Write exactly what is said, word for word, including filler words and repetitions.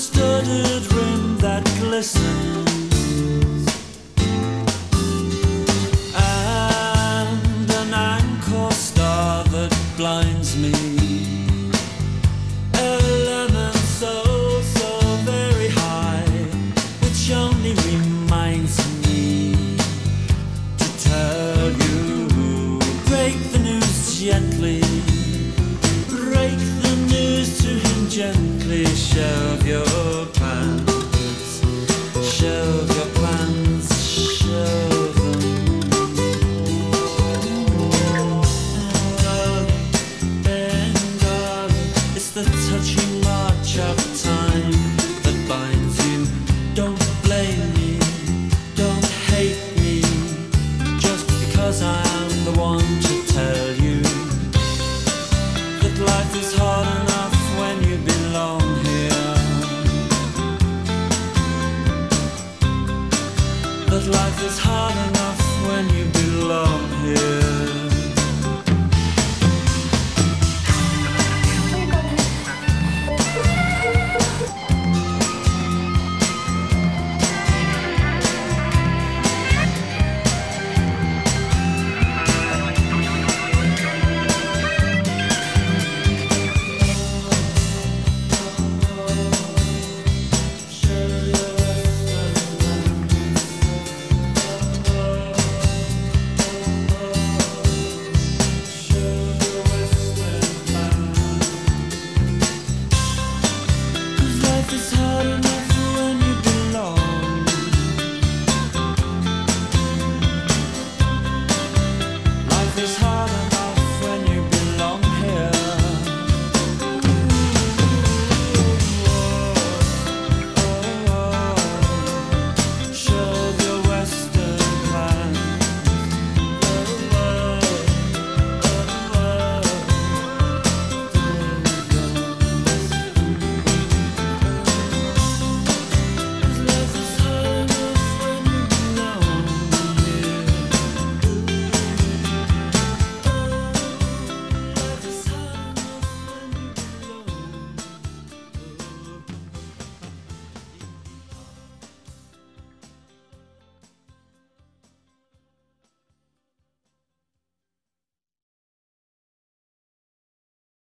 studded ring that glistens, and an anchor star that blinds me. A lemon soul so very high, which only reminds me to tell you, break the news gently, break the news to him gently, shelve your plans, shelve your plans, shelve them. Darling, darling, it's the touching march of time that binds you. Don't blame me, don't hate me, just because I am the one to tell you that life is hard enough when you belong here, that life is hard enough